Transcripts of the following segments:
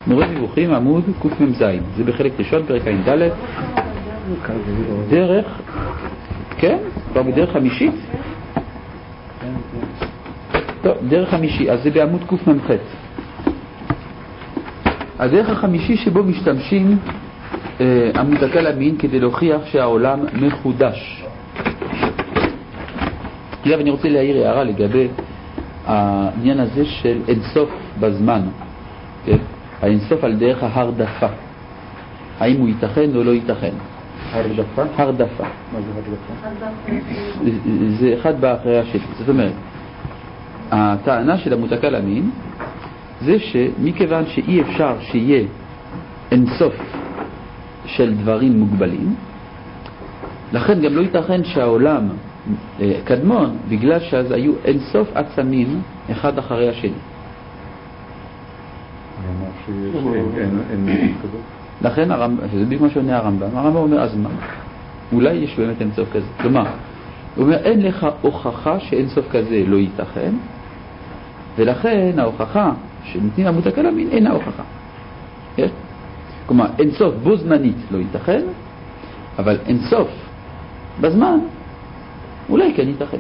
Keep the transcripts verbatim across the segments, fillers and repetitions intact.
מורה דיווחים עמוד קמ"ז, זה בחלק ראשון פרק עין ד', דרך, כן? כבר בדרך חמישית? טוב, דרך חמישי, אז זה בעמוד קמ"ח. הדרך החמישי שבו משתמשים אה, עמוד הקלמין כדי להוכיח שהעולם מחודש. עכשיו אני רוצה להעיר הערה לגבי העניין הזה של אינסוף בזמן, כן? האינסוף על דרך ההרדפה, האם הוא ייתכן או לא ייתכן. הרדפה? הרדפה. מה זה הרדפה? זה אחד באחרי השני. זאת אומרת, הטענה של עמוד הקלמין זה שמכיוון שאי אפשר שיהיה אינסוף של דברים מוגבלים, לכן גם לא ייתכן שהעולם קדמון, בגלל שאז היו אינסוף עצמים אחד אחרי השני. לכן הרמב"ם, זה בדיוק מה שעונה הרמב"ם, הרמב"ם אומר אז מה? אולי יש באמת אינסוף כזה. כלומר, הוא אומר אין לך הוכחה שאינסוף כזה לא ייתכן, ולכן ההוכחה שנותנים עמוד הקלמין אינה הוכחה. כן? כלומר, אינסוף בו זמנית לא ייתכן, אבל אינסוף בזמן אולי כן ייתכן.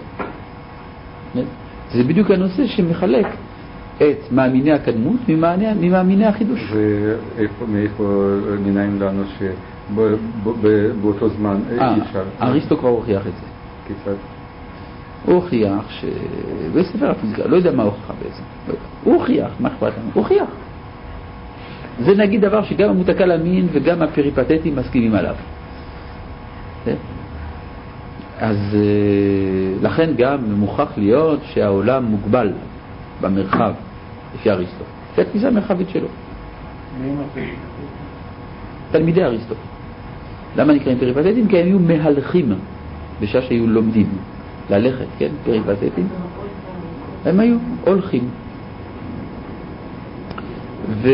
זה בדיוק הנושא שמחלק את מאמיני הקדמות ממאמיני החידוש. ומאיפה ננעים לנו שבאותו זמן אי אפשר? אריסטו כבר הוכיח את זה. כיצד? הוא הוכיח ש... בספר הפיזיקה, לא יודע מה הוכחה בעצם. הוא הוכיח, מה אכפת לנו? הוא הוכיח. זה נגיד דבר שגם עמוד הקלמין וגם הפריפטטים מסכימים עליו. אז לכן גם מוכרח להיות שהעולם מוגבל במרחב לפי אריסטו. זה התפיסה המרחבית שלו. תלמידי אריסטו. למה נקראים פריפטטים? כי הם היו מהלכים בשעה שהיו לומדים ללכת, כן? פריפטטים. הם היו הולכים. ו...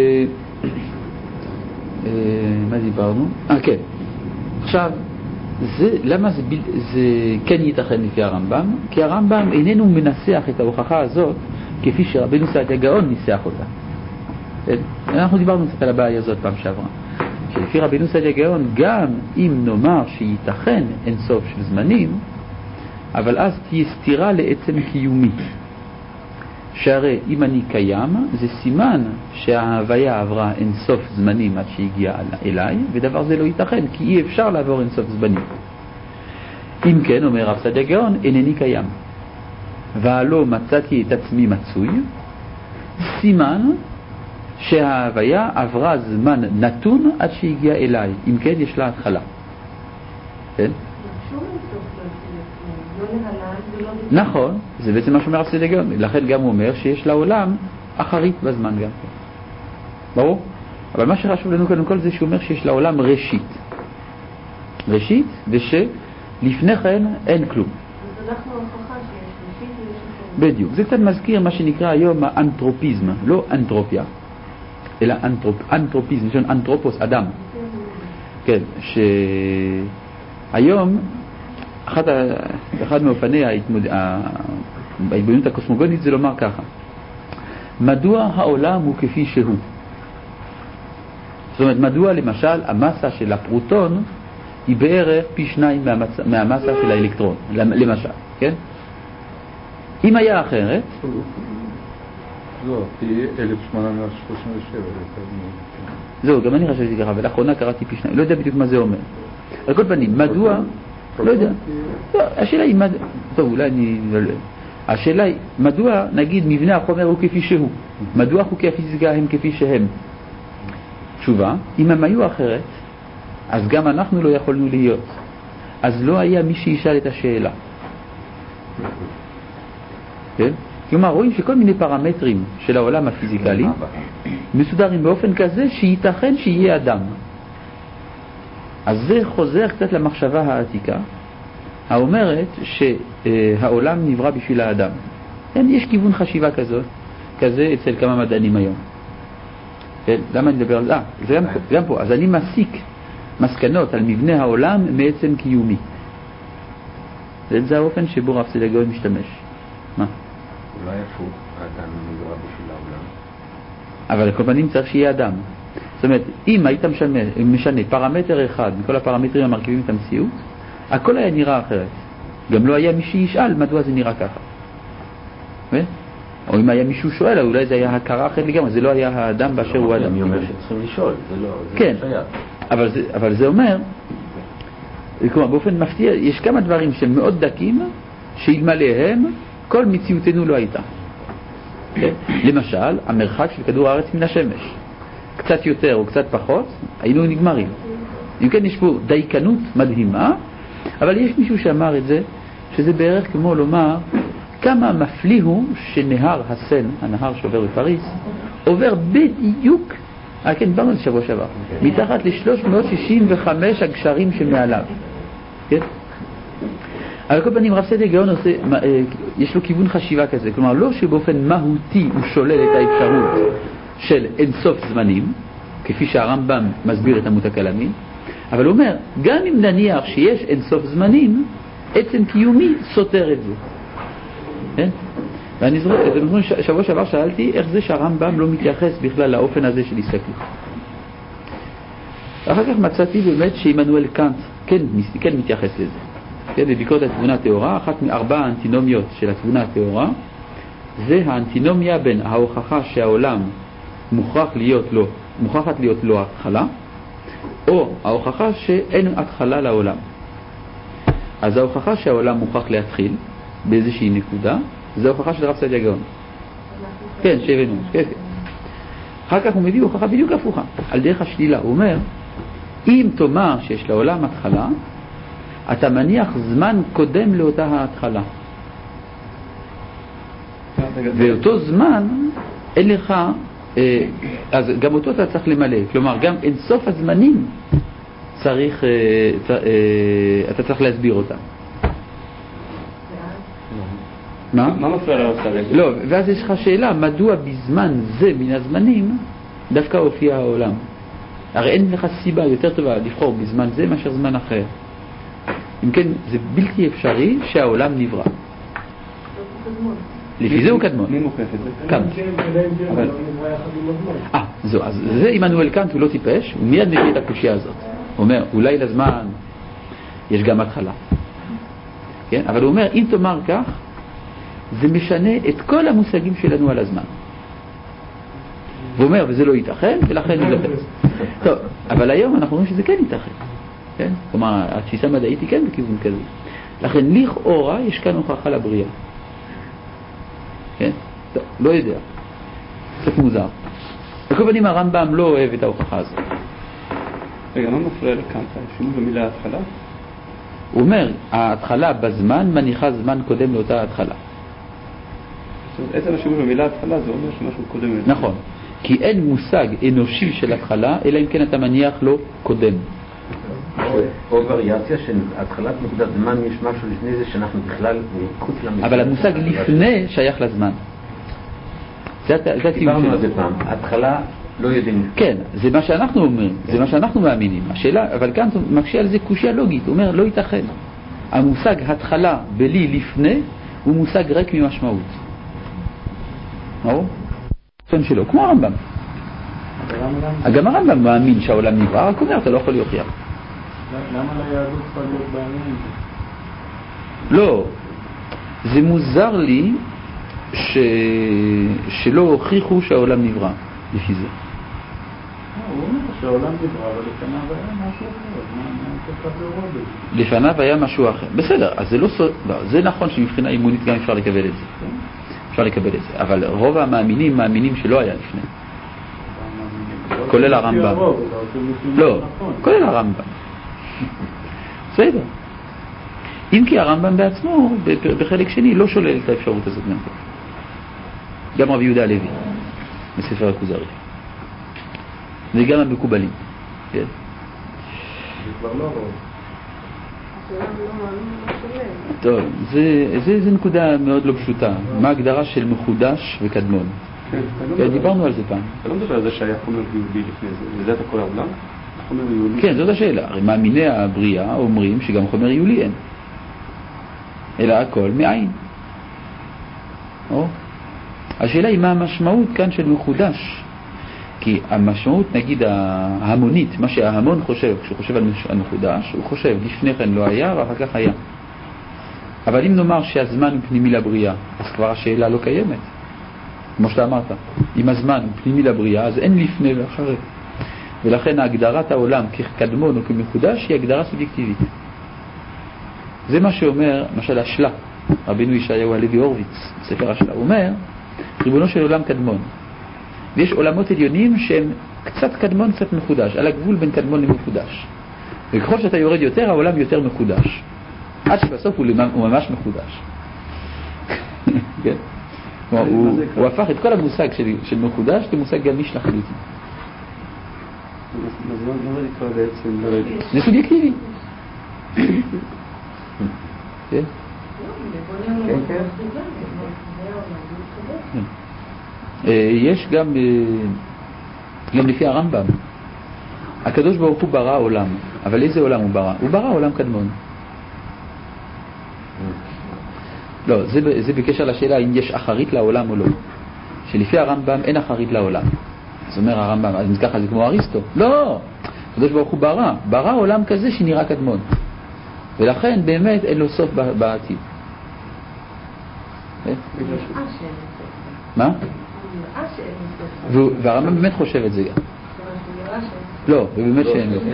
מה דיברנו? אה, כן. עכשיו, זה, למה זה, זה כן ייתכן לפי הרמב"ם? כי הרמב"ם איננו מנסח את ההוכחה הזאת כפי שרבנו סעדיה גאון ניסח אותה. אנחנו דיברנו קצת על הבעיה הזאת פעם שעברה. שלפי רבנו סעדיה גאון, גם אם נאמר שייתכן אינסוף של זמנים, אבל אז תהיה סתירה לעצם קיומי. שהרי אם אני קיים, זה סימן שההוויה עברה אינסוף זמנים עד שהגיעה אליי, ודבר זה לא ייתכן, כי אי אפשר לעבור אינסוף זמנים. אם כן, אומר רב סעדיה גאון, אינני קיים. והלא מצאתי את עצמי מצוי, סימן שההוויה עברה זמן נתון עד שהגיעה אליי. אם כן, יש לה התחלה. כן? נכון, זה בעצם מה שאומר רב סעדיה גאון. לכן גם הוא אומר שיש לעולם אחרית בזמן גם. ברור? אבל מה שחשוב לנו קודם כל זה שהוא אומר שיש לעולם ראשית. ראשית, ושלפני כן אין כלום. אז אנחנו הוכחה שיש ראשית ויש אחרת. בדיוק. זה קצת מזכיר מה שנקרא היום האנתרופיזם, לא אנתרופיה, אלא אנתרופ, אנתרופיזם, לשון אנתרופוס, אדם. כן, שהיום אחד, אחד מאופני ההתמוד... ההתבוננות הקוסמוגונית זה לומר ככה: מדוע העולם הוא כפי שהוא? זאת אומרת, מדוע למשל המסה של הפרוטון היא בערך פי שניים מהמצ... מהמסה של האלקטרון, למשל, כן? אם היה אחרת... לא, פי אלף שמונה מאות שלושים ושבע. זהו, גם אני חשבתי ככה, ולאחרונה קראתי פי שניים, לא יודע בדיוק מה זה אומר. על כל פנים, מדוע... לא יודע. השאלה היא... טוב, אולי אני... השאלה היא, מדוע, נגיד, מבנה החומר הוא כפי שהוא? מדוע חוקי הפיזיקה הם כפי שהם? תשובה, אם הם היו אחרת, אז גם אנחנו לא יכולנו להיות. אז לא היה מי שישאל את השאלה. כן? כלומר, רואים שכל מיני פרמטרים של העולם הפיזיקלי מסודרים באופן כזה שייתכן שיהיה אדם. אז זה חוזר קצת למחשבה העתיקה, האומרת שהעולם נברא בשביל האדם. כן, יש כיוון חשיבה כזאת, כזה אצל כמה מדענים היום. כן, למה אני מדבר על זה? אה, זה גם, גם פה. אז אני מסיק מסקנות על מבנה העולם מעצם קיומי. זה האופן שבו רב סעדיה גאון משתמש. מה? אולי הפוך, האדם נברא בשביל העולם. אבל על כל פנים צריך שיהיה אדם. זאת אומרת, אם היית משנה, משנה פרמטר אחד מכל הפרמטרים המרכיבים את המציאות, הכל היה נראה אחרת. גם לא היה מי שישאל מדוע זה נראה ככה. ו? או אם היה מישהו שואל, אולי זה היה הכרה אחרת לגמרי, זה לא היה האדם באשר הוא אדם. אני אומר שצריכים לשאול, זה לא, זה כן, לא שייך. אבל זה, אבל זה אומר, כלומר, באופן מפתיע, יש כמה דברים שהם מאוד דקים, שאלמלאהם כל מציאותנו לא הייתה. למשל, המרחק של כדור הארץ מן השמש. קצת יותר או קצת פחות, היינו נגמרים. אם כן, יש פה דייקנות מדהימה, אבל יש מישהו שאמר את זה, שזה בערך כמו לומר, כמה מפליא הוא שנהר הסן, הנהר שעובר בפריס, עובר בדיוק, אה כן, דיברנו על זה שבוע שעבר, מתחת ל-שלוש מאות שישים וחמש הגשרים שמעליו. כן? על כל פנים, רב סעדיה גאון עושה, יש לו כיוון חשיבה כזה, כלומר, לא שבאופן מהותי הוא שולל את האפשרות של אינסוף זמנים, כפי שהרמב"ם מסביר את עמוד הכלמי, אבל הוא אומר, גם אם נניח שיש אינסוף זמנים, עצם קיומי סותר את זה. כן? ואני זוכר, שבוע שעבר שאלתי איך זה שהרמב"ם לא מתייחס בכלל לאופן הזה של הסתכלות. אחר כך מצאתי באמת שעמנואל קאנט כן, כן מתייחס לזה. כן, בביקורת התבונה הטהורה, אחת מארבע האנטינומיות של התבונה הטהורה, זה האנטינומיה בין ההוכחה שהעולם מוכרח להיות לו, מוכרחת להיות לו התחלה, או ההוכחה שאין התחלה לעולם. אז ההוכחה שהעולם מוכרח להתחיל באיזושהי נקודה, זה ההוכחה של רב סעדיה גאון. כן, שהבאנו, כן, כן. אחר כך הוא מביא הוכחה בדיוק הפוכה, על דרך השלילה. הוא אומר, אם תאמר שיש לעולם התחלה, אתה מניח זמן קודם לאותה ההתחלה. ואותו זמן, אין לך, אז גם אותו אתה צריך למלא. כלומר, גם אינסוף הזמנים צריך, אתה צריך להסביר אותם. מה? מה מפריע לעשות הרגע? לא, ואז יש לך שאלה, מדוע בזמן זה מן הזמנים דווקא הופיע העולם? הרי אין לך סיבה יותר טובה לבחור בזמן זה מאשר זמן אחר. אם כן, זה בלתי אפשרי שהעולם נברא. לפי זה הוא קדמון. מי מוכיח את זה? קאנט. אה, זו, אז זה עמנואל קאנט, הוא לא טיפש, הוא מיד מביא את הקושיה הזאת. הוא אומר, אולי לזמן יש גם התחלה. כן? אבל הוא אומר, אם תאמר כך, זה משנה את כל המושגים שלנו על הזמן. והוא אומר, וזה לא ייתכן, ולכן נדבר. טוב, אבל היום אנחנו רואים שזה כן ייתכן. כן? כלומר, התפיסה המדעית היא כן בכיוון כזה. לכן, לכאורה, יש כאן הוכחה לבריאה. כן? טוב, לא יודע. קצת מוזר. בכל פנים, הרמב"ם לא אוהב את ההוכחה הזאת. רגע, מה מפריע לקאנט? שימוש במילה התחלה? הוא אומר, ההתחלה בזמן מניחה זמן קודם לאותה התחלה. עצם השימוש במילה התחלה זה אומר שמשהו קודם. נכון, כי אין מושג אנושי של התחלה, אלא אם כן אתה מניח לו קודם. או וריאציה של התחלת נקודת זמן, יש משהו לפני זה שאנחנו בכלל מחוץ למציאות. אבל המושג לפני שייך לזמן. זה הטיעון שלו. דיברנו על זה פעם, התחלה לא יודעים. כן, זה מה שאנחנו אומרים, זה מה שאנחנו מאמינים. השאלה, אבל כאן הוא מקשה על זה קושיה לוגית, הוא אומר, לא ייתכן. המושג התחלה בלי לפני הוא מושג ריק ממשמעות. ברור? שלו, כמו הרמב"ם. גם הרמב"ם מאמין שהעולם נברא, רק אומר, אתה לא יכול להוכיח. למה ליהדות צריכה להיות בעניין? לא, זה מוזר לי ש... שלא הוכיחו שהעולם נברא לפי זה. הוא אומר שהעולם נברא, אבל לפניו היה משהו אחר. לפניו היה משהו אחר. בסדר, אז זה לא... זה נכון שמבחינה אימונית גם אפשר לקבל את זה. אפשר לקבל את זה, אבל רוב המאמינים מאמינים שלא היה לפני. כולל הרמב"ם. לא, כולל הרמב"ם. בסדר. אם כי הרמב"ם בעצמו, בחלק שני, לא שולל את האפשרות הזאת גם. גם רבי יהודה הלוי, בספר הכוזרי. וגם המקובלים. כן. זה כבר לא רוב. טוב, זה, זה, זה נקודה מאוד לא פשוטה. מה ההגדרה של מחודש וקדמון? כן, דיברנו על זה פעם. אתה לא מדבר על זה שהיה חומר יהודי לפני זה, וזה אתה כל העולם? חומר יהודי? כן, זאת השאלה. הרי מאמיני הבריאה אומרים שגם חומר יהודי אין. אלא הכל מעין. או? השאלה היא מה המשמעות כאן של מחודש. כי המשמעות, נגיד, ההמונית, מה שההמון חושב, כשהוא חושב על מחודש, הוא חושב, לפני כן לא היה ואחר כך היה. אבל אם נאמר שהזמן הוא פנימי לבריאה, אז כבר השאלה לא קיימת. כמו שאתה אמרת, אם הזמן הוא פנימי לבריאה, אז אין לפני ואחרי. ולכן הגדרת העולם כקדמון או כמחודש היא הגדרה סובייקטיבית. זה מה שאומר, למשל, השלה, רבינו ישעיהו הלוי הורוביץ, בספר השלה, הוא אומר, ריבונו של עולם קדמון. ויש עולמות עליונים שהם קצת קדמון, קצת מחודש, על הגבול בין קדמון למחודש. וככל שאתה יורד יותר, העולם יותר מחודש. עד שבסוף הוא ממש מחודש. כן? הוא הפך את כל המושג של מחודש למושג גמיש לחלוטין. אז מה זה נקרא בעצם לרדת? זה סובייקטיבי. כן? כן, כן. יש גם, גם לפי הרמב"ם, הקדוש ברוך הוא ברא עולם, אבל איזה עולם הוא ברא? הוא ברא עולם קדמון. לא, זה, זה בקשר לשאלה אם יש אחרית לעולם או לא. שלפי הרמב"ם אין אחרית לעולם. אז אומר הרמב"ם, אז ככה זה כמו אריסטו. לא, הקדוש ברוך הוא ברא, ברא עולם כזה שנראה קדמון. ולכן באמת אין לו סוף בעתיד. מה? והרמב"ם באמת חושב את זה גם. לא, באמת שאין לו.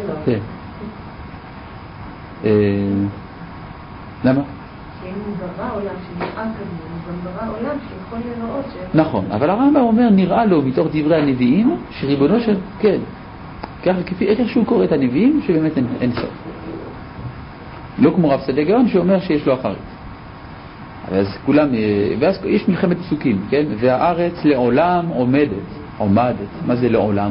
למה? שאם הוא ברא עולם שנראה קדמון, הוא גם ברא עולם שיכול לראות ש... נכון, אבל הרמב"ם אומר, נראה לו מתוך דברי הנביאים, שריבונו של... כן, ככה כפי איך שהוא קורא את הנביאים, שבאמת אין, אין סוף. לא כמו רב סעדיה גאון שאומר שיש לו אחרית. אז כולם, ואז יש מלחמת פסוקים, כן? והארץ לעולם עומדת, עומדת. מה זה לעולם?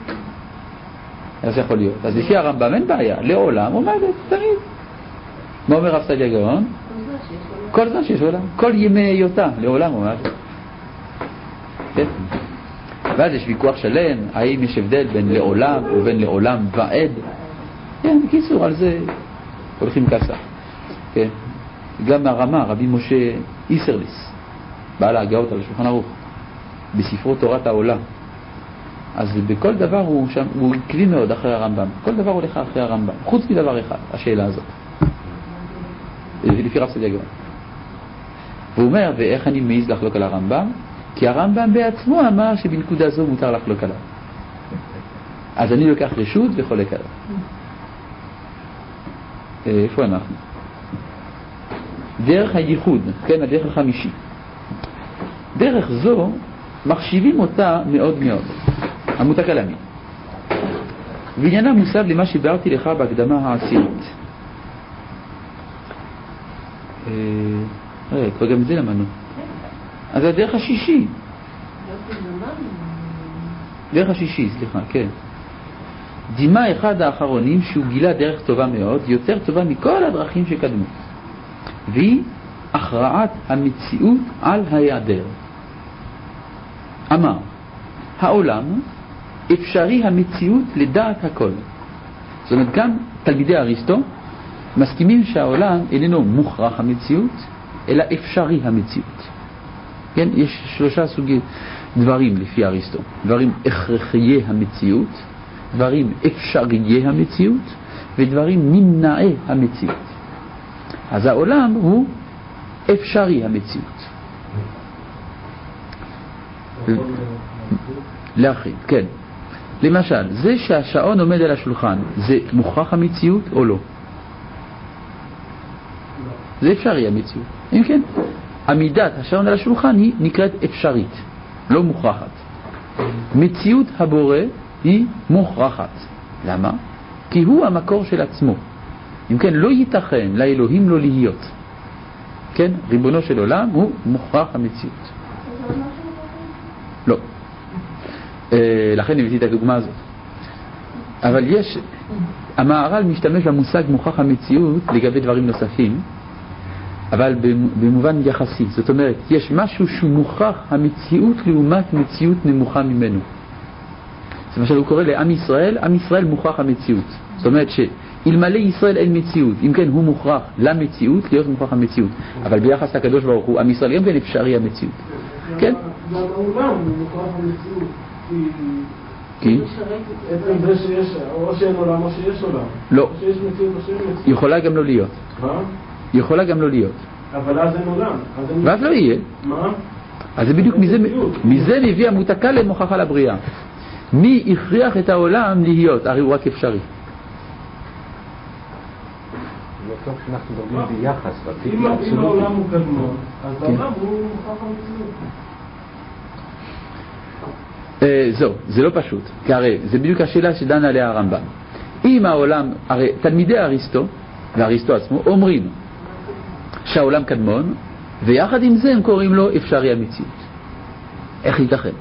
אז יכול להיות. אז לפי הרמב"ם אין בעיה, לעולם עומדת, תמיד. מה אומר רב סעדיה גאון? כל זמן שיש עולם, כל ימי היותה, לעולם עומדת. כן? ואז יש ויכוח שלם, האם יש הבדל בין לעולם ובין לעולם ועד. כן, בקיצור, על זה הולכים כסה. כן? גם הרמה, רבי משה איסרליס, בעל ההגאות על השולחן ערוך, בספרו תורת העולה. אז בכל דבר הוא, שם, הוא עקבי מאוד אחרי הרמב"ם. כל דבר הולך אחרי הרמב"ם, חוץ מדבר אחד, השאלה הזאת. לפי רב סעדיה גאון. והוא אומר, ואיך אני מעיז לחלוק על הרמב"ם? כי הרמב"ם בעצמו אמר שבנקודה זו מותר לחלוק עליו. אז אני לוקח רשות וחולק עליו. איפה אנחנו? דרך הייחוד, כן, הדרך החמישי. דרך זו מחשיבים אותה מאוד מאוד. עמוד הכלמי. ועניינה מוסב למה שביארתי לך בהקדמה העשירית. רגע, כבר גם זה למדנו. אז הדרך השישי. דרך השישי, סליחה, כן. דימה אחד האחרונים שהוא גילה דרך טובה מאוד, יותר טובה מכל הדרכים שקדמו. והיא הכרעת המציאות על ההיעדר. אמר, העולם אפשרי המציאות לדעת הכל. זאת אומרת, גם תלמידי אריסטו מסכימים שהעולם איננו מוכרח המציאות, אלא אפשרי המציאות. כן, יש שלושה סוגי דברים לפי אריסטו. דברים הכרחי המציאות, דברים אפשרי המציאות, ודברים נמנעי המציאות. אז העולם הוא אפשרי המציאות. להכין, כן. למשל, זה שהשעון עומד על השולחן, זה מוכרח המציאות או לא? זה אפשרי המציאות. אם כן, עמידת השעון על השולחן היא נקראת אפשרית, לא מוכרחת. מציאות הבורא היא מוכרחת. למה? כי הוא המקור של עצמו. אם כן, לא ייתכן לאלוהים לא להיות. כן, ריבונו של עולם הוא מוכרח המציאות. לא. לכן הבאתי את הדוגמה הזאת. אבל יש, המהר"ל משתמש במושג מוכרח המציאות לגבי דברים נוספים, אבל במובן יחסי. זאת אומרת, יש משהו שהוא מוכרח המציאות לעומת מציאות נמוכה ממנו. זה מה שהוא קורא לעם ישראל, עם ישראל מוכרח המציאות. זאת אומרת שאלמלא ישראל אין מציאות, אם כן הוא מוכרח למציאות להיות מוכרח המציאות. אבל ביחס לקדוש ברוך הוא, עם ישראל גם כן אפשרי המציאות. כן? גם העולם הוא מוכרח המציאות. כי? עצם זה שיש, או שאין עולם או שיש עולם. לא. או שיש מציאות או שאין מציאות. יכולה גם לא להיות. מה? יכולה גם לא להיות. אבל אז אין עולם. ואז לא יהיה. מה? אז זה בדיוק מזה, מזה מביא המותקה למוכחה לבריאה. מי הכריח את העולם להיות? הרי הוא רק אפשרי. לא טוב שאנחנו מדברים ביחס. אם העולם הוא קדמון, אז העולם הוא מוכח המציאות. זהו, זה לא פשוט, כי הרי זה בדיוק השאלה שדן עליה הרמב"ם. אם העולם, הרי תלמידי אריסטו ואריסטו עצמו אומרים שהעולם קדמון, ויחד עם זה הם קוראים לו אפשרי המציאות. איך ייתכן?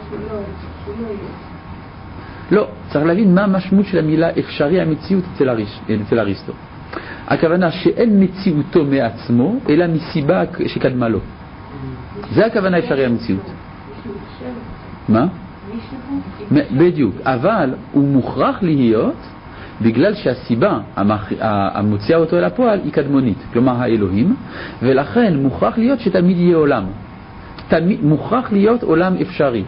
לא, צריך להבין מה המשמעות של המילה אפשרי המציאות אצל, אריש, אצל אריסטו. הכוונה שאין מציאותו מעצמו, אלא מסיבה שקדמה לו. זה הכוונה אפשרי המציאות. מה? בדיוק, אבל הוא מוכרח להיות בגלל שהסיבה המוציאה אותו אל הפועל היא קדמונית, כלומר האלוהים, ולכן מוכרח להיות שתמיד יהיה עולם. תמיד, מוכרח להיות עולם אפשרי.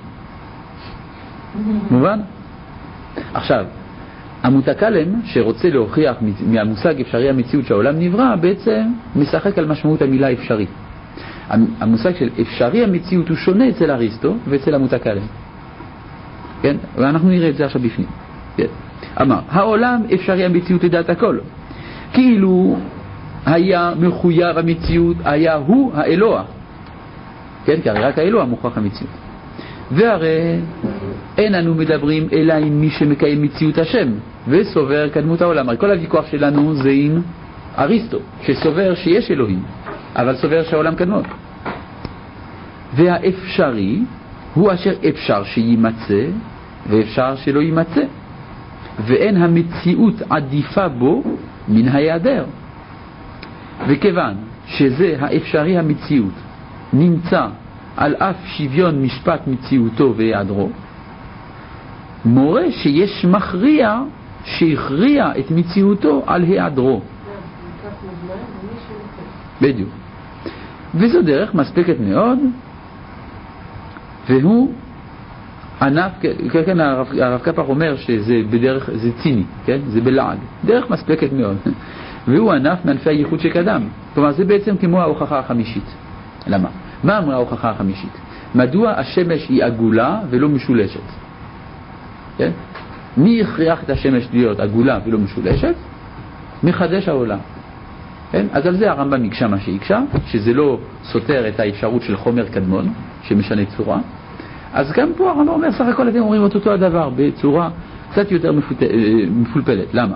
מובן? עכשיו, המותקלם שרוצה להוכיח מהמושג אפשרי המציאות שהעולם נברא, בעצם משחק על משמעות המילה אפשרי. המושג של אפשרי המציאות הוא שונה אצל אריסטו ואצל המותקלם. כן? ואנחנו נראה את זה עכשיו בפנים. כן? אמר, העולם אפשרי המציאות לדעת הכל. כאילו היה מחויב המציאות, היה הוא האלוה. כן? כי הרי רק האלוה מוכרח המציאות. והרי אין אנו מדברים אלא עם מי שמקיים מציאות השם וסובר קדמות העולם. הרי כל הוויכוח שלנו זה עם אריסטו, שסובר שיש אלוהים, אבל סובר שהעולם קדמות. והאפשרי הוא אשר אפשר שימצא ואפשר שלא יימצא, ואין המציאות עדיפה בו מן ההיעדר. וכיוון שזה האפשרי המציאות נמצא על אף שוויון משפט מציאותו והיעדרו, מורה שיש מכריע שהכריע את מציאותו על היעדרו. בדיוק. וזו דרך מספקת מאוד, והוא ענף, כן, הרב, הרב קפח אומר שזה בדרך, זה ציני, כן? זה בלעג. דרך מספקת מאוד. והוא ענף מענפי הייחוד שקדם. כלומר, זה בעצם כמו ההוכחה החמישית. למה? מה אמרה ההוכחה החמישית? מדוע השמש היא עגולה ולא משולשת? כן? מי הכריח את השמש להיות עגולה ולא משולשת? מחדש העולם. כן? אז על זה הרמב"ם יקשה מה שיקשה, שזה לא סותר את האפשרות של חומר קדמון שמשנה צורה. אז גם פה הרמב"ם אומר, סך הכל אתם אומרים את אותו הדבר בצורה קצת יותר מפולפלת. למה?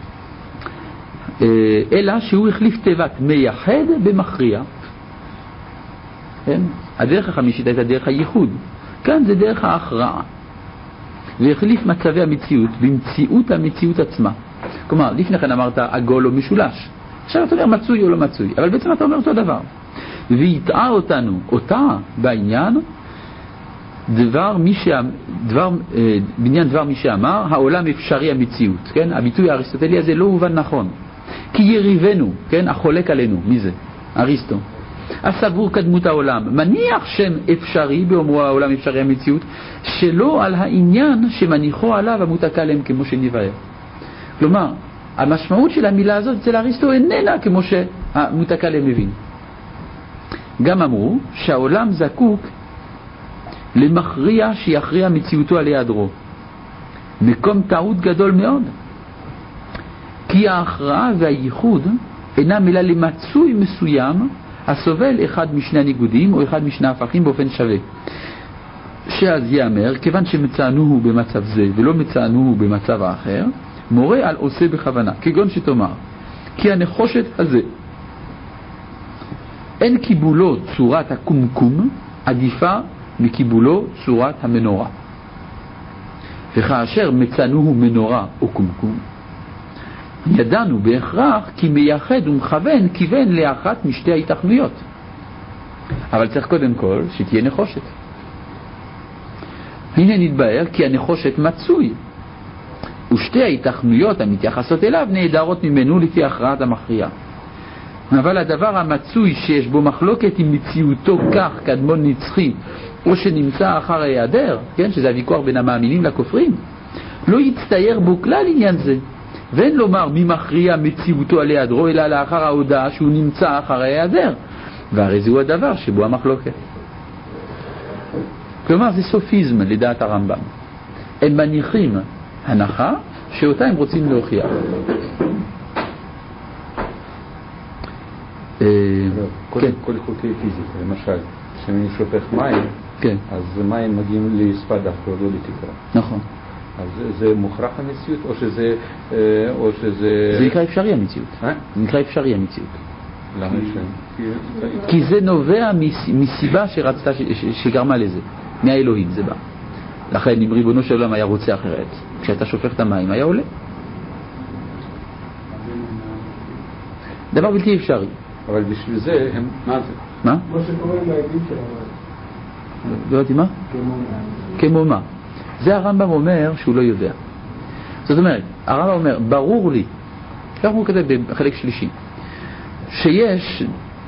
אלא שהוא החליף תיבת מייחד במכריע. כן? הדרך החמישית הייתה דרך הייחוד, כאן זה דרך ההכרעה, והחליף מצבי המציאות במציאות המציאות עצמה. כלומר, לפני כן אמרת עגול או משולש, עכשיו אתה אומר מצוי או לא מצוי, אבל בעצם אתה אומר אותו דבר. והטעה אותנו, אותה בעניין דבר מי ש... דבר, בניין דבר מי שאמר העולם אפשרי המציאות. כן? הביטוי האריסטוטלי הזה לא הובן נכון, כי יריבנו, כן? החולק עלינו, מי זה? אריסטו. הסבור קדמות העולם מניח שם אפשרי באומרו העולם אפשרי המציאות, שלא על העניין שמניחו עליו המותקלם כמו שנבהר. כלומר, המשמעות של המילה הזאת אצל אריסטו איננה כמו שהמותקלם מבין. גם אמרו שהעולם זקוק למכריע שיכריע מציאותו על היעדרו. מקום טעות גדול מאוד, כי ההכרעה והייחוד אינם אלא למצוי מסוים הסובל אחד משני הניגודים או אחד משני ההפכים באופן שווה. שאז יאמר, כיוון שמצאנוהו במצב זה ולא מצאנוהו במצב האחר, מורה על עושה בכוונה, כגון שתאמר, כי הנחושת הזה אין קיבולו צורת הקומקום עדיפה מקיבולו צורת המנורה. וכאשר מצאנוהו מנורה או קומקום, ידענו בהכרח כי מייחד ומכוון כיוון לאחת משתי ההתכנויות. אבל צריך קודם כל שתהיה נחושת. הנה נתבהר כי הנחושת מצוי, ושתי ההתכנויות המתייחסות אליו נהדרות ממנו לפי הכרעת המכריע. אבל הדבר המצוי שיש בו מחלוקת עם מציאותו כך קדמון נצחי או שנמצא אחר ההיעדר, כן, שזה הוויכוח בין המאמינים לכופרים, לא יצטייר בו כלל עניין זה, ואין לומר מי מכריע מציאותו על היעדרו, אלא לאחר ההודעה שהוא נמצא אחר ההיעדר, והרי זהו הדבר שבו המחלוקת. כלומר זה סופיזם לדעת הרמב"ם. הם מניחים הנחה שאותה הם רוצים להוכיח. כל חוקי פיזיקה, למשל, כשאני שופך מים, אז מים מגיעים לספה דווקא, לא לתקרה. נכון. אז זה מוכרח המציאות, או שזה... או שזה... זה נקרא אפשרי המציאות. זה נקרא אפשרי המציאות. למה אפשרי? כי זה נובע מסיבה שרצתה, שגרמה לזה. מהאלוהים זה בא. לכן אם ריבונו של עולם היה רוצה אחרת, כשאתה שופך את המים היה עולה. דבר בלתי אפשרי. אבל בשביל זה הם... מה זה? מה? כמו שקוראים לעדים של הרמב"ם. לא יודעתי מה? כמו מה? כמו מה? זה הרמב"ם אומר שהוא לא יודע. זאת אומרת, הרמב"ם אומר, ברור לי, כך הוא כתב בחלק שלישי, שיש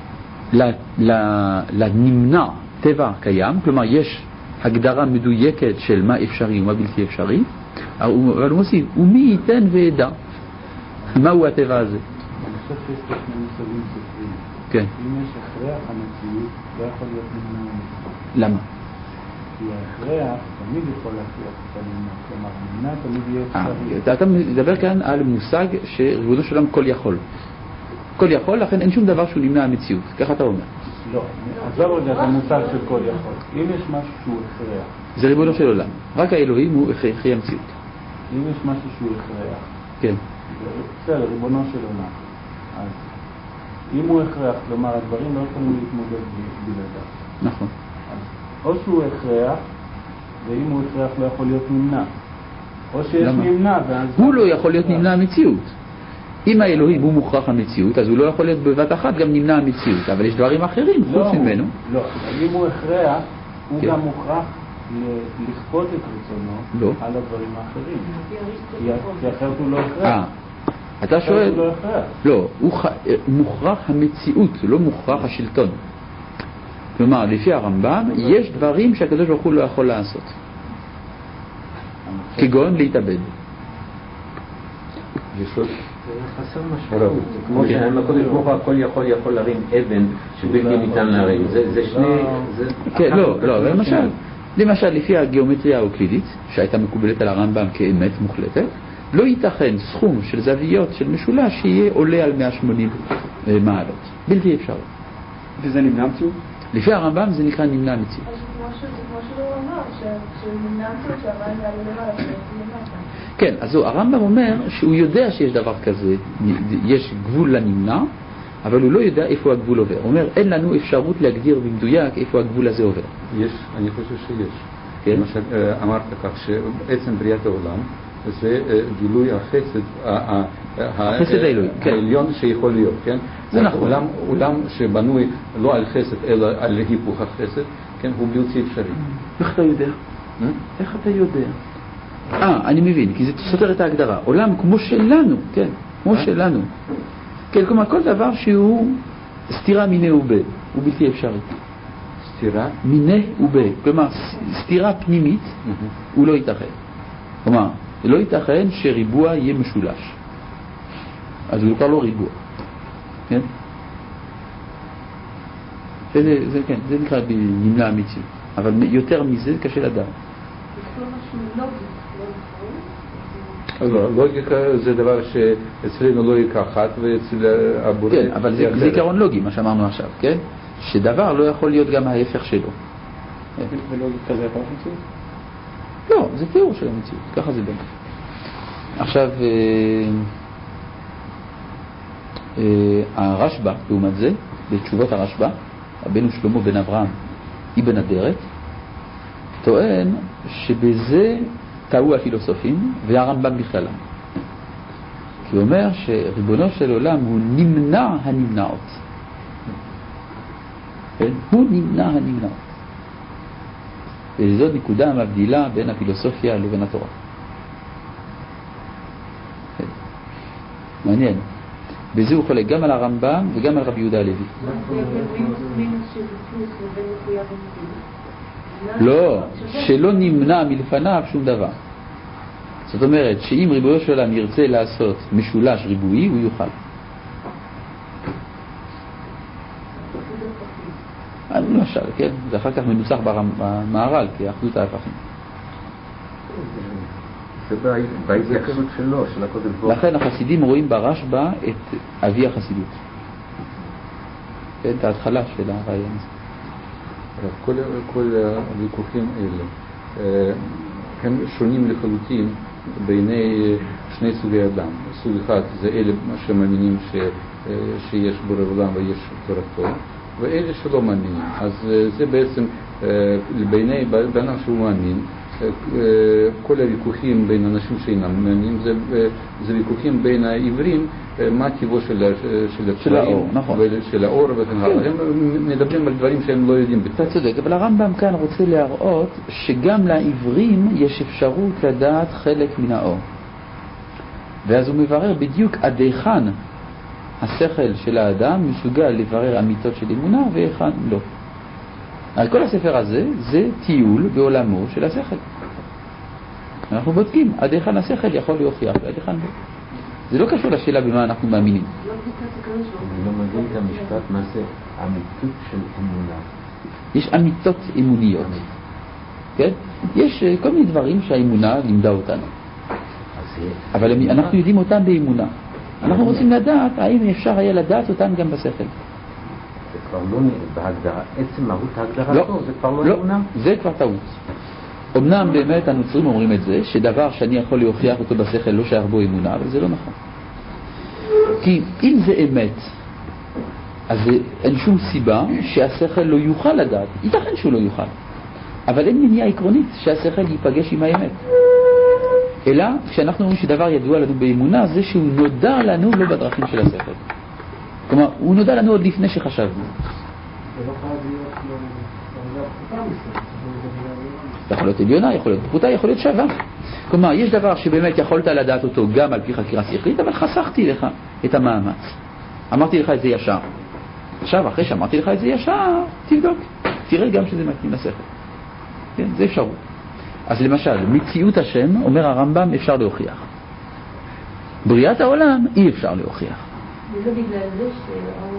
לנמנע טבע קיים, כלומר יש הגדרה מדויקת של מה אפשרי ומה בלתי אפשרי, אבל הוא מוסיף, ומי ייתן וידע מהו הטבע הזה. אני חושב שיש פה שני מושגים סופרים. כן. אם יש הכרח המציאות, לא יכול להיות נמנע המציאות. למה? כי ההכרח תמיד יכול להכריח את הנמנע, כלומר נמנע תמיד יהיה אפשרי. אתה מדבר כאן על מושג שריבונו של עולם כל יכול. כל יכול, לכן אין שום דבר שהוא נמנע המציאות, ככה אתה אומר. לא, עזוב רגע את המושג של כל יכול. אם יש משהו שהוא הכרח, זה ריבונו של עולם, רק האלוהים הוא הכרחי המציאות. אם יש משהו שהוא הכרח, כן. בסדר, ריבונו של עולם. אז אם הוא הכרח, כלומר הדברים לא יכולים להתמודד בלעדיו. נכון. אז או שהוא הכרח, ואם הוא הכרח לא יכול להיות נמנע. או שיש למה? נמנע ואז... הוא לא יכול להיות נמנע המציאות. אם האלוהים הוא מוכרח המציאות, אז הוא לא יכול להיות בבת אחת גם נמנע המציאות, אבל יש דברים אחרים לא, חוץ ממנו. לא, אבל אם הוא הכרח, הוא כן. גם מוכרח ל- לכפות את רצונו לא. על הדברים האחרים. כי כי אחרת הוא לא הכרח. אה, אתה שואל... הוא לא הכרח. לא, הוא ח... מוכרח המציאות, לא מוכרח השלטון. כלומר, לפי הרמב"ם, יש דברים שהקדוש ברוך הוא לא יכול לעשות. כגון להתאבד. זה חסר משמעות. כמו שהקדוש ברוך הוא הכל יכול יכול להרים אבן שבלתי ניתן להרים. זה שני... כן, לא, לא, למשל, למשל, לפי הגיאומטריה האוקלידית, שהייתה מקובלת על הרמב"ם כאמת מוחלטת, לא ייתכן סכום של זוויות של משולש שיהיה עולה על מאה ושמונים מעלות. בלתי אפשר. וזה נמנע מציאות? לפי הרמב"ם זה נקרא נמנע מציאות. אז זה כמו שהוא אמר, שנמנע מציאות שהמים יעלו למעלה ולמטה. כן, אז הרמב"ם אומר שהוא יודע שיש דבר כזה, יש גבול לנמנע, אבל הוא לא יודע איפה הגבול עובר. הוא אומר, אין לנו אפשרות להגדיר במדויק איפה הגבול הזה עובר. יש, אני חושב שיש. כן? למשל, אמרת כך שבעצם בריאת העולם זה גילוי החסד, החסד האלוהי, כן. העליון שיכול להיות, כן? זה נכון. עולם, עולם שבנוי לא על חסד אלא על היפוך החסד, כן? הוא בלתי אפשרי. איך אתה יודע? איך אתה יודע? אה, אני מבין, כי זה סותר את ההגדרה. עולם כמו שלנו, כן, כמו שלנו. כן, כלומר, כל דבר שהוא סתירה מיני ובה, הוא בלתי אפשרי. סתירה? מיני ובה, כלומר, סתירה פנימית, הוא לא ייתכן. כלומר, לא ייתכן שריבוע יהיה משולש. אז הוא כבר לא ריבוע. כן? זה, זה, כן, זה נקרא נמנע המציאות. אבל יותר מזה קשה לדעת. זה כל משהו לוגי, לא נכון? לוגיקה זה דבר שאצלנו לוגיקה אחת ואצל הבורא... כן, אבל זה, זה עיקרון לוגי, מה שאמרנו עכשיו, כן? שדבר לא יכול להיות גם ההפך שלו. ולוגיקה זה הפך מציאות? לא, זה תיאור של המציאות, ככה זה באמת. עכשיו, אה, אה, הרשב"א, לעומת זה, בתשובות הרשב"א, רבנו שלמה בן אברהם אבן אדרת, טוען שבזה טעו הפילוסופים והרמב"ם בכללם. כי הוא אומר שריבונו של עולם הוא נמנע הנמנעות. כן? הוא נמנע הנמנעות. וזאת נקודה המבדילה בין הפילוסופיה לבין התורה. כן. מעניין. בזה הוא חולק גם על הרמב"ם וגם על רבי יהודה הלוי. לא, שלא נמנע מלפניו שום דבר. זאת אומרת שאם ריבונו של עולם ירצה לעשות משולש ריבועי הוא יוכל. למשל, כן, זה אחר כך מנוסח במערל כאחדות ההפכים. זה בהתייחסות שלו, של הקודם פה. לכן החסידים רואים ברשב"א את אבי החסידות. כן, את ההתחלה של הרעיון הזה. כל הוויכוחים האלה הם שונים לחלוטין בעיני שני סוגי אדם. סוג אחד זה אלה שמאמינים שיש בורא עולם ויש תורתו, ואלה שלא מאמינים. אז זה בעצם בעיני באדם שהוא מאמין, כל הוויכוחים בין אנשים שאינם מאמינים זה, זה ויכוחים בין העברים, מה טבעו של, של הצבעים ושל האור וכן הלאה. הם מדברים על דברים שהם לא יודעים. אתה צודק, אבל הרמב"ם כאן רוצה להראות שגם לעברים יש אפשרות לדעת חלק מן האור. ואז הוא מברר בדיוק עד היכן השכל של האדם מסוגל לברר אמיתות של אמונה והיכן לא. על כל הספר הזה זה טיול בעולמו של השכל. אנחנו בודקים עד היכן השכל יכול להוכיח ועד היכן לא. זה לא קשור לשאלה במה אנחנו מאמינים. אני לא מבין את המשפט מה זה אמיתות של אמונה. יש אמיתות אמוניות. כן? יש כל מיני דברים שהאמונה לימדה אותנו. אבל אנחנו יודעים אותם באמונה. אנחנו רוצים לדעת האם אפשר היה לדעת אותם גם בשכל. זה כבר לא בהגדרה, עצם מהות ההגדרה לא, זה כבר לא, לא אמונה? זה כבר טעות. אמנם באמת הנוצרים אומרים את זה, שדבר שאני יכול להוכיח אותו בשכל לא שייך בו אמונה, אבל זה לא נכון. כי אם זה אמת, אז אין שום סיבה שהשכל לא יוכל לדעת. ייתכן שהוא לא יוכל. אבל אין מניעה עקרונית שהשכל ייפגש עם האמת. אלא כשאנחנו אומרים שדבר ידוע לנו באמונה, זה שהוא נודע לנו לא בדרכים של השכל. כלומר, הוא נודע לנו עוד לפני שחשבנו. זה לא חייב להיות לא פחותה מסך. יכול להיות עליונה, יכול להיות פחותה, יכול להיות שווה. כלומר, יש דבר שבאמת יכולת לדעת אותו גם על פי חקירה שכלית, אבל חסכתי לך את המאמץ. אמרתי לך את זה ישר. עכשיו, אחרי שאמרתי לך את זה ישר, תבדוק. תראה גם שזה מתאים לשכל. כן, זה אפשרות. אז למשל, מציאות השם, אומר הרמב"ם, אפשר להוכיח. בריאת העולם אי אפשר להוכיח. וזה בגלל זה שהעולם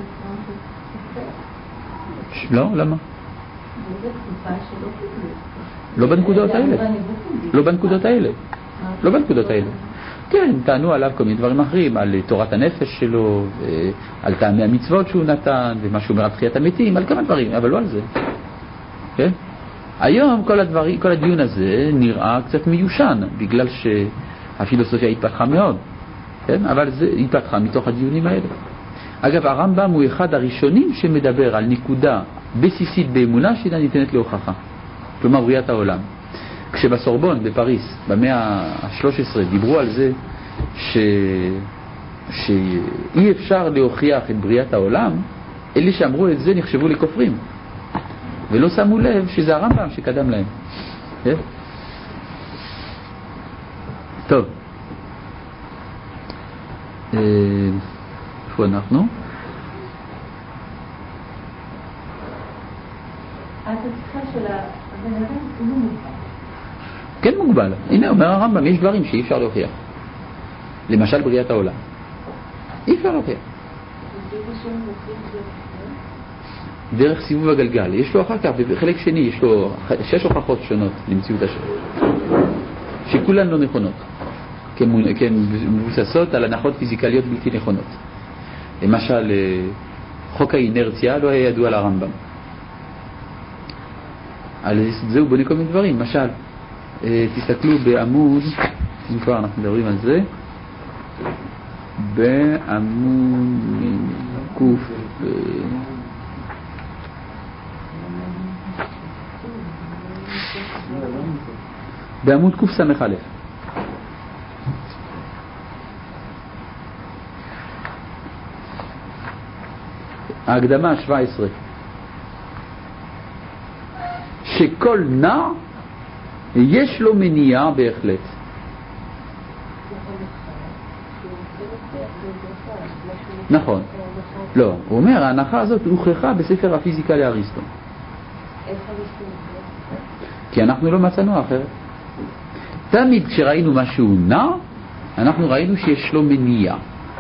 ש... לא, למה? וזה תקופה שלא קיבלו. לא בנקודות האלה. לא בנקודות האלה. לא בנקודות האלה. כן, טענו עליו כל מיני דברים אחרים, על תורת הנפש שלו, על טעמי המצוות שהוא נתן, ומה שהוא אומר על תחיית המתים, על כמה דברים, אבל לא על זה. כן? היום כל הדברים, כל הדיון הזה נראה קצת מיושן, בגלל שהפילוסופיה התפתחה מאוד. כן? אבל זה התפתחה מתוך הדיונים האלה. אגב, הרמב"ם הוא אחד הראשונים שמדבר על נקודה בסיסית באמונה שאינה ניתנת להוכחה. כלומר, בריאת העולם. כשבסורבון, בפריס, במאה ה-שלוש עשרה, דיברו על זה ש... שאי אפשר להוכיח את בריאת העולם, אלה שאמרו את זה נחשבו לכופרים. ולא שמו לב שזה הרמב"ם שקדם להם. כן? טוב. איפה אנחנו? התצחה של הבן אדם הוא לא מוגבל. כן מוגבל. הנה אומר הרמב"ם, יש דברים שאי אפשר להוכיח. למשל בריאת העולם. אי אפשר להוכיח. דרך סיבוב הגלגל. יש לו אחר כך, בחלק שני, יש לו שש הוכחות שונות למציאות השם. שכולן לא נכונות. כי הן מבוססות על הנחות פיזיקליות בלתי נכונות. למשל, חוק האינרציה לא היה ידוע לרמב"ם. על זה הוא בונה כל מיני דברים. למשל, תסתכלו בעמוד, אם כבר אנחנו מדברים על זה, בעמוד קוף, בעמוד קוף סמך א'. ההקדמה שבע עשרה. שכל נע יש לו מניעה בהחלט. נכון. לא, הוא אומר, ההנחה הזאת הוכחה בספר הפיזיקה לאריסטו. כי אנחנו לא מצאנו אחרת. תמיד כשראינו משהו נע, אנחנו ראינו שיש לו מניע.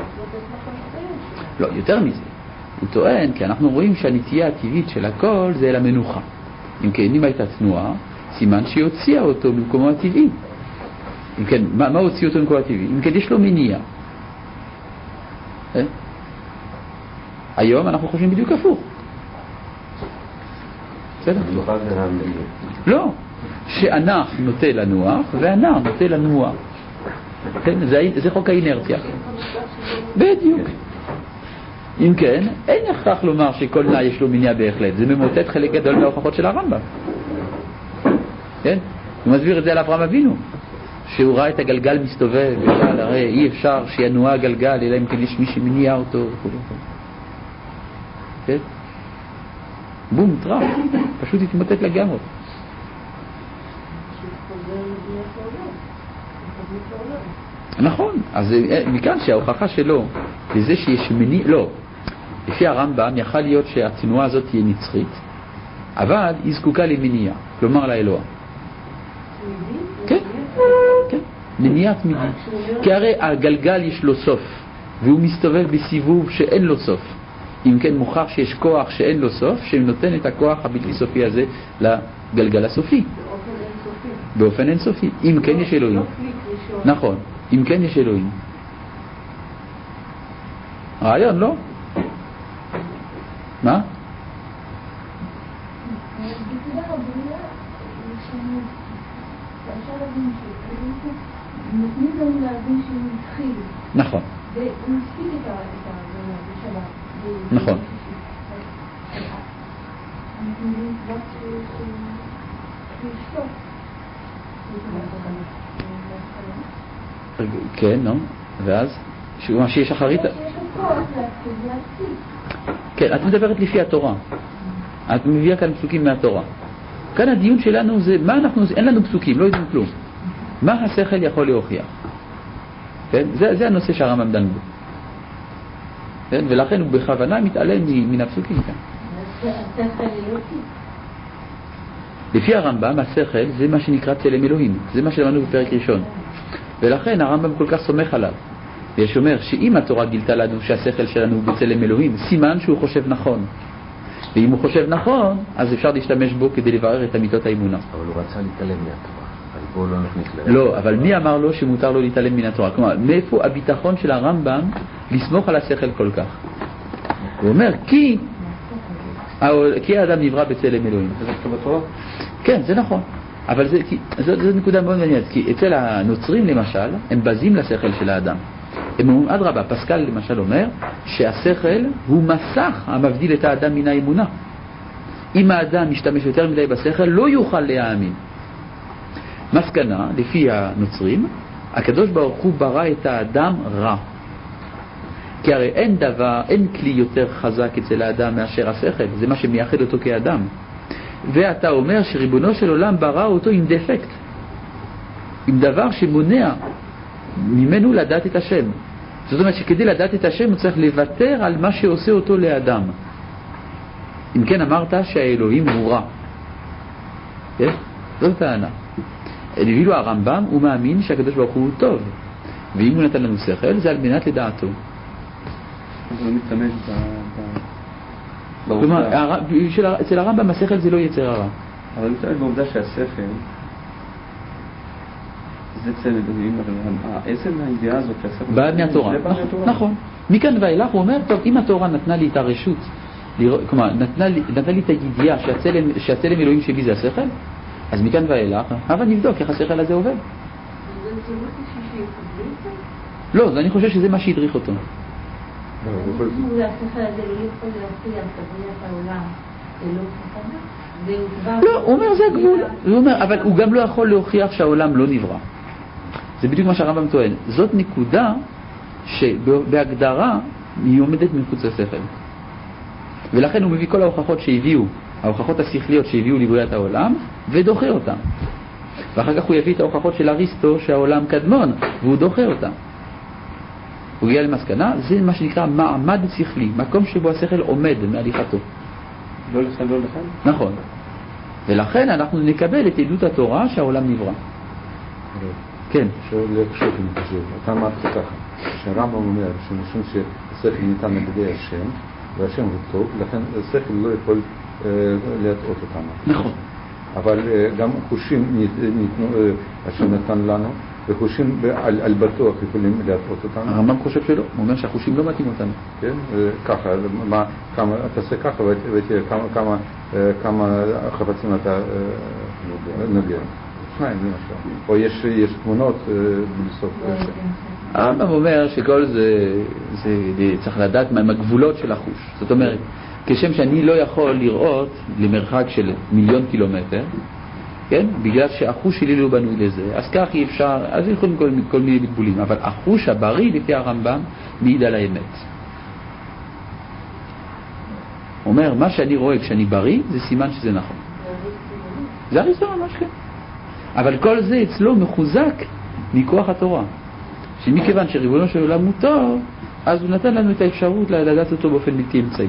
לא, יותר מזה. הוא טוען, כי אנחנו רואים שהנטייה הטבעית של הכל זה אל המנוחה. אם כן, אם הייתה תנועה, סימן שהיא הוציאה אותו במקומו הטבעי. אם כן, מה, מה הוציא אותו במקומו הטבעי? אם כן, יש לו מניע. אה? היום אנחנו חושבים בדיוק הפוך. בסדר? לא, שענף נוטה לנוח והנער נוטה לנוע. כן? זה, זה חוק האינרציה. בדיוק. אם כן, אין הכרח לומר שכל נע יש לו מניע בהחלט. זה ממוטט חלק גדול מההוכחות של הרמב"ם. כן? הוא מסביר את זה על אברהם אבינו, שהוא ראה את הגלגל מסתובב ושאל, הרי אי אפשר שינוע הגלגל אלא אם כן יש מי שמניע אותו וכו'. כן? בום, טראח, פשוט התמוטט לגמרי. נכון, אז מכאן שההוכחה שלו לזה שיש מניע, לא, לפי הרמב"ם יכל להיות שהתנועה הזאת תהיה נצחית, אבל היא זקוקה למניע, כלומר לאלוה. כן, כן, מניע תמידי. כי הרי הגלגל יש לו סוף, והוא מסתובב בסיבוב שאין לו סוף. אם כן מוכח שיש כוח שאין לו סוף, שנותן את הכוח הבלתי סופי הזה לגלגל הסופי. באופן אינסופי. אם כן יש אלוהים. נכון, אם כן יש אלוהים. רעיון, לא? מה? נותנים לנו להבין שהוא מתחיל. נכון. והוא מספיק את ההבנה בשלב. נכון. אנחנו יודעים כבר שישתוק. כן, נו. ואז? מה שיש אחרית? שיש לו כוח להציג להציג. כן, את מדברת לפי התורה. את מביאה כאן פסוקים מהתורה. כאן הדיון שלנו זה, מה אנחנו, אין לנו פסוקים, לא יודעים כלום. מה השכל יכול להוכיח? כן? זה, זה הנושא שהרמב"ם דן בו. כן? ולכן הוא בכוונה מתעלם מן הפסוקים כאן. השכל אלוקי. לפי הרמב"ם, השכל זה מה שנקרא צלם אלוהים. זה מה שלמדנו בפרק ראשון. ולכן הרמב"ם כל כך סומך עליו. ויש אומר שאם התורה גילתה לנו שהשכל שלנו הוא בצלם אלוהים, סימן שהוא חושב נכון. ואם הוא חושב נכון, אז אפשר להשתמש בו כדי לברר את אמיתות האמונה. אבל הוא רצה להתעלם מהתורה. אז בואו לא נכניס להם. לא, אבל מי אמר לו שמותר לו להתעלם מן התורה? כלומר, מאיפה הביטחון של הרמב"ם לסמוך על השכל כל כך? הוא אומר, כי כי האדם נברא בצלם אלוהים. זה כתוב בתורה? כן, זה נכון. אבל זה, כי, זו, זו נקודה מאוד מעניינת, כי אצל הנוצרים למשל, הם בזים לשכל של האדם. הם אומרים, עד רבה, פסקל למשל אומר, שהשכל הוא מסך המבדיל את האדם מן האמונה. אם האדם משתמש יותר מדי בשכל, לא יוכל להאמין. מסקנה, לפי הנוצרים, הקדוש ברוך הוא ברא את האדם רע. כי הרי אין דבר, אין כלי יותר חזק אצל האדם מאשר השכל, זה מה שמייחד אותו כאדם. ואתה אומר שריבונו של עולם ברא אותו עם דפקט, עם דבר שמונע ממנו לדעת את השם. זאת אומרת שכדי לדעת את השם הוא צריך לוותר על מה שעושה אותו לאדם. אם כן אמרת שהאלוהים הוא רע. כן? זאת טענה. ואילו הרמב"ם הוא מאמין שהקדוש ברוך הוא טוב, ואם הוא נתן לנו שכל זה על מנת לדעתו. הוא משתמש ב... כלומר, אצל הרמב"ם השכל זה לא יצר הרע. אבל הוא משתמש בעובדה שהשכל זה צלם אלוהים, אבל העצם הידיעה הזאת שהשכל באה מהתורה. נכון. מכאן ואילך הוא אומר, טוב, אם התורה נתנה לי את הרשות, כלומר, נתנה לי את הידיעה שהצלם אלוהים שבי זה השכל, אז מכאן ואילך, אבל נבדוק איך השכל הזה עובד. לא, אני חושב שזה מה שהדריך אותו. לא, הוא אומר זה הגבול. הוא אומר, אבל הוא גם לא יכול להוכיח שהעולם לא נברא. זה בדיוק מה שהרמב"ם טוען. זאת נקודה שבהגדרה היא עומדת מחוץ לשכל. ולכן הוא מביא כל ההוכחות שהביאו, ההוכחות השכליות שהביאו לבריאת העולם, ודוחה אותם. ואחר כך הוא יביא את ההוכחות של אריסטו שהעולם קדמון, והוא דוחה אותם. הוא הגיע למסקנה, זה מה שנקרא מעמד שכלי, מקום שבו השכל עומד מהליכתו. לא לך, לא לך? נכון. ולכן אנחנו נקבל את עדות התורה שהעולם נברא. כן. שואל לקשות אני חושב, אתה אמרת ככה, שהרמב"ם אומר שמשום שהשכל ניתן על ידי השם, והשם הוא טוב, לכן השכל לא יכול להטעות אותנו. נכון. אבל גם חושים ניתנו, השם נתן לנו, וחושים על, על בטוח יכולים להטעות אותנו. הרמב"ם חושב שלא, הוא אומר שהחושים לא מתאים אותנו. כן, ככה, מה, כמה, תעשה ככה ותראה כמה, כמה, כמה חפצים אתה נוגע. שניים למשל, או יש, יש תמונות בסוף. הרמב"ם אומר שכל זה, זה, זה צריך לדעת מהם הגבולות של החוש. זאת אומרת, כשם שאני לא יכול לראות למרחק של מיליון קילומטר, כן? בגלל שהחוש שלי לא בנוי לזה, אז כך אי אפשר, אז יכולים כל, כל מיני בלבולים, אבל החוש הבריא לפי הרמב"ם מעיד על האמת. הוא אומר, מה שאני רואה כשאני בריא, זה סימן שזה נכון. זה הריסון ממש כן. אבל כל זה אצלו מחוזק מכוח התורה. שמכיוון שריבונו של עולם הוא טוב, אז הוא נתן לנו את האפשרות לדעת אותו באופן בלתי אמצעי.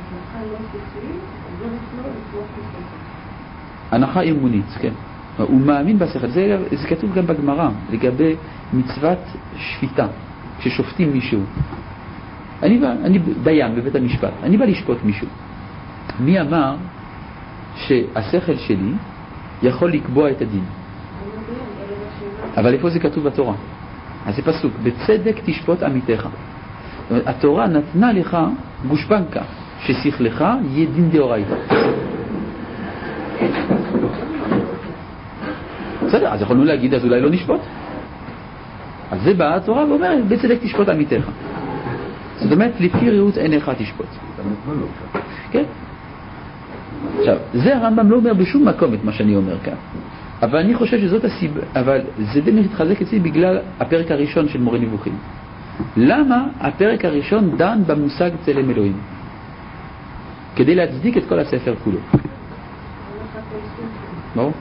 הנחה אמונית, כן. הוא מאמין בשכל. זה, זה כתוב גם בגמרא, לגבי מצוות שפיטה, כששופטים מישהו. אני בא, אני דיין בבית המשפט, אני בא לשפוט מישהו. מי אמר שהשכל שלי יכול לקבוע את הדין? אבל איפה זה כתוב בתורה? אז זה פסוק, בצדק תשפוט עמיתך. זאת אומרת, התורה נתנה לך גושפנקה, ששכלך יהיה דין דאורייתא. בסדר, אז יכולנו להגיד, אז אולי לא נשפוט. אז זה באה התורה ואומרת, בצדק תשפוט עמיתך. זאת אומרת, לפי ראות עיניך תשפוט. כן? עכשיו, זה הרמב"ם לא אומר בשום מקום את מה שאני אומר כאן. אבל אני חושב שזאת הסיבה, אבל זה באמת התחזק אצלי בגלל הפרק הראשון של מורה נבוכים. למה הפרק הראשון דן במושג צלם אלוהים? כדי להצדיק את כל הספר כולו. ברור?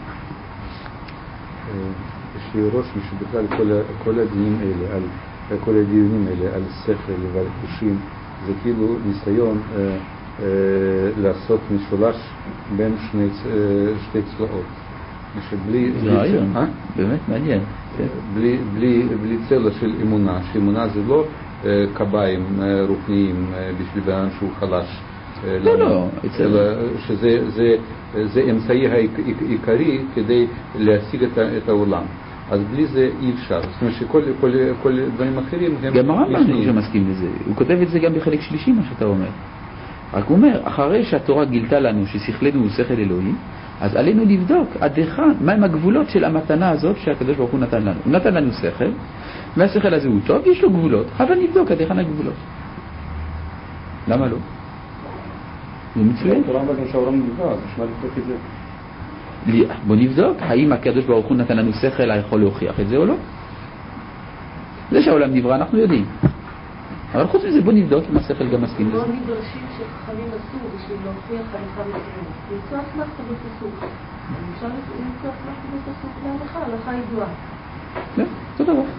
יש לי רושם שבכלל כל, כל הדיונים האלה, על, כל הדיונים האלה על שכל ועל חושים, זה כאילו ניסיון אה, אה, לעשות משולש בין שני, אה, שתי צלעות. שבלי, זה רעיון, אה? באמת מעניין. בלי, בלי, בלי צלע של אמונה, שאמונה זה לא אה, קביים אה, רוחניים אה, בשביל בן שהוא חלש. לא, לא, אלא שזה זה, זה אמצעי העיקרי כדי להשיג את, את העולם. אז בלי זה אי אפשר. זאת אומרת שכל כל, כל דברים אחרים הם... גם הרמב"ם אני חושב שמסכים לזה. הוא כותב את זה גם בחלק שלישי, מה שאתה אומר. רק הוא אומר, אחרי שהתורה גילתה לנו ששכלנו הוא שכל אלוהי, אז עלינו לבדוק עד היכן, מהם הגבולות של המתנה הזאת שהקדוש ברוך הוא נתן לנו. הוא נתן לנו שכל, והשכל הזה הוא טוב, יש לו גבולות, אבל נבדוק עד היכן הגבולות. למה לא? זה מצוין. התורה אמרה גם שהעולם נברא, אז נשמע לבדוק את זה. בוא נבדוק, האם הקדוש ברוך הוא נתן לנו שכל יכול להוכיח את זה או לא? זה שהעולם נברא אנחנו יודעים. אבל חוץ מזה בוא נבדוק אם השכל גם מסכים לזה. לא נדרשים שחכמים עשו בשביל להוכיח הלכה מסוימת. למצוא אסמכתה בפסוק. אפשר למצוא אסמכתה בפסוק להלכה, הלכה ידועה. כן, תודה רבה.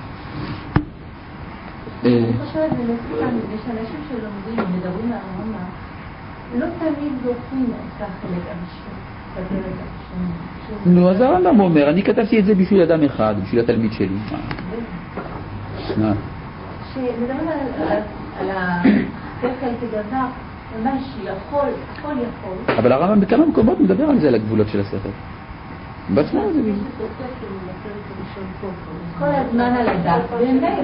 אני חושבת, יש אנשים שלומדים, מדברים על הרמב"ם, לא תמיד זוכרים את החלק הראשון. נו, אז הרמב"ם אומר, אני כתבתי את זה בשביל אדם אחד, בשביל התלמיד שלי. שמדברים על השכל כדבר ממש יכול, הכל יכול. אבל הרמב"ם בכמה מקומות מדבר על זה, על הגבולות של השכל. בעצמו זה בזה. כל הזמן על הדף, באמת.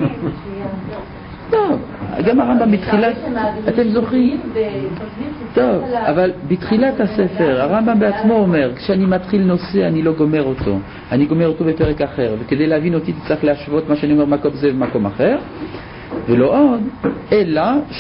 טוב, גם הרמב"ם בתחילת, אתם זוכרים? טוב, אבל בתחילת הספר הרמב"ם בעצמו אומר, כשאני מתחיל נושא אני לא גומר אותו, אני גומר אותו בפרק אחר, וכדי להבין אותי צריך להשוות מה שאני אומר מקום זה במקום אחר, ולא עוד, אלא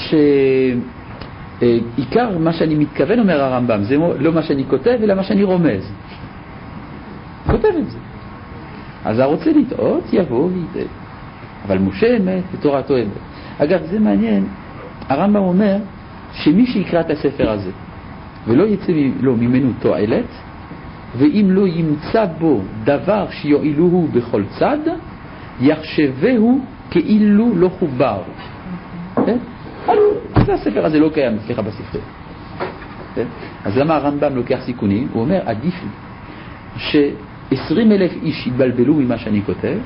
שעיקר מה שאני מתכוון אומר הרמב"ם, זה לא מה שאני כותב אלא מה שאני רומז. כותב את זה. אז הרוצה לטעות יבוא ויטעה. אבל משה אמת ותורתו אמת. אגב, זה מעניין, הרמב"ם אומר שמי שיקרא את הספר הזה ולא יצא לו ממנו תועלת, ואם לא ימצא בו דבר שיועילוהו בכל צד, יחשבהו כאילו לא חובר. כן? אז הספר הזה לא קיים אצלך בספר. כן? אז למה הרמב"ם לוקח סיכונים? הוא אומר, עדיף לי ש-עשרים אלף איש יתבלבלו ממה שאני כותב,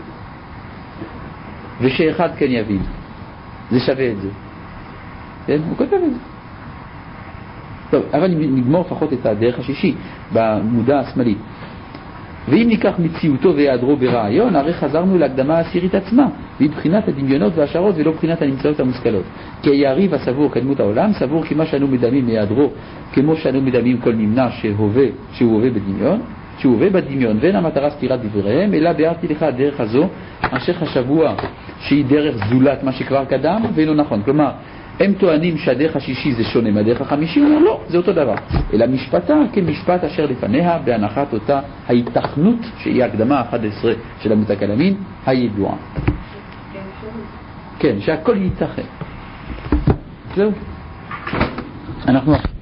ושאחד כן יבין. זה שווה את זה. כן? הוא כותב את זה. טוב, אבל נגמור לפחות את הדרך השישי, בעמודה השמאלי. ואם ניקח מציאותו והיעדרו ברעיון, הרי חזרנו להקדמה העשירית עצמה, והיא בחינת הדמיונות והשערות ולא בחינת הנמצאות המושכלות. כי היריב הסבור קדמות העולם, סבור כי מה שאנו מדמים מהיעדרו, כמו שאנו מדמים כל נמנע שהווה, שהוא הווה בדמיון, שהוא הווה בדמיון, ואין המטרה סתירת דבריהם, אלא ביארתי לך הדרך הזו, אשר חשבוה שהיא דרך זולת מה שכבר קדם, ואינו נכון. כלומר, הם טוענים שהדרך השישי זה שונה מהדרך החמישי, הוא אומר לא, זה אותו דבר. אלא משפטה כמשפט אשר לפניה, בהנחת אותה ההיתכנות, שהיא הקדמה ה-אחת עשרה של עמוד הקלמין, הידועה. כן, שהכל ייתכן. זהו. אנחנו...